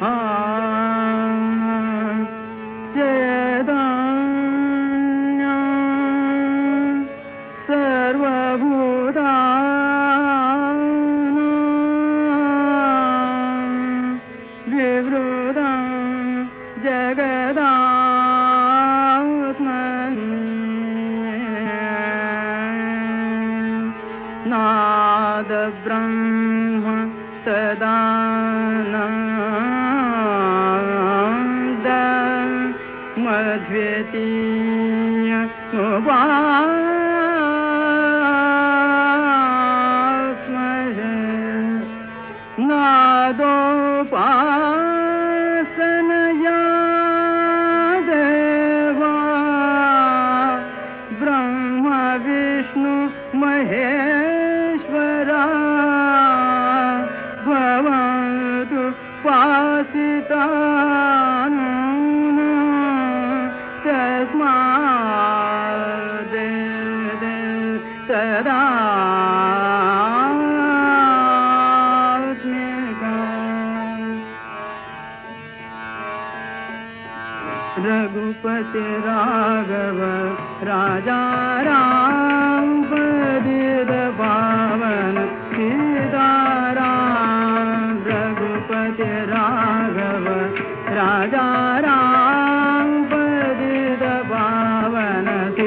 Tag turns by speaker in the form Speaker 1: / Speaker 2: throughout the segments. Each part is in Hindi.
Speaker 1: नाद ब्रह्म सदानंद मध्वेतीय नादोपासनया देवा ब्रह्म विष्णु महेश्वरा भवन्तु पासितान् तस्माद् सदा रघुपति राघव राजा राम पतित पावन सीताराम रघुपति राघव राजा राम पतित पावन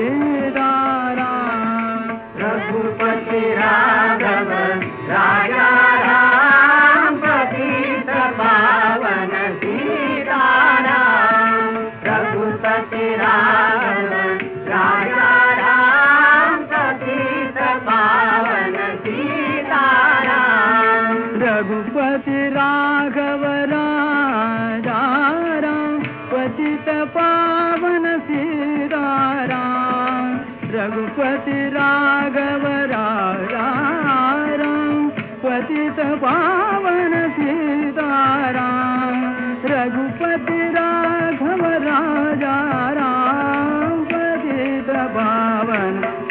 Speaker 1: सीताराम
Speaker 2: रघुपति राघव राजा राम पतित पावन सीताराम रघुपति राघव राजा राम पतित पावन सीताराम
Speaker 1: रघुपति राघव राजा राम पतित पावन सीताराम रघुपति राघव राजा राम पतित पावन सीताराम रघुपति राघव राजा राम पतित पावन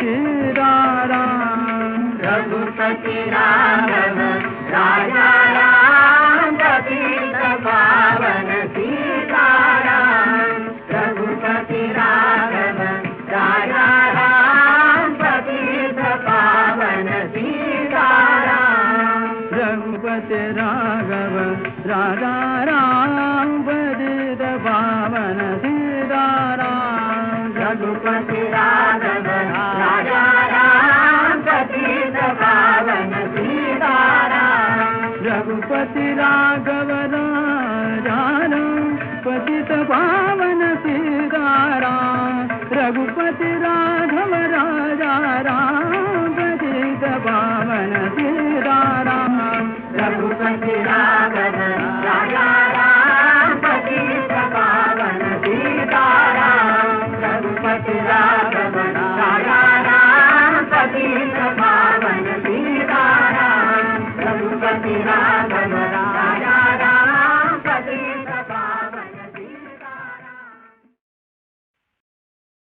Speaker 1: सीताराम
Speaker 2: रघुपति राघव राजा राम पतित पावन सीताराम रघुपति राघव राजा राम पतित पावन सीताराम
Speaker 1: रघुपति राघव राजा राम पतित पावन सीताराम
Speaker 2: रघुपति राघव राजा राम पतित पावन सीताराम
Speaker 1: रघुपति राघव राजा राम पतित पावन सीताराम रघुपति राघव राजा राम पतित पावन सीताराम
Speaker 2: रघुपति राघव राजा राम पतित पावन सीताराम रघुपति राघव राजा राम पतित पावन सीताराम रघुपति राघव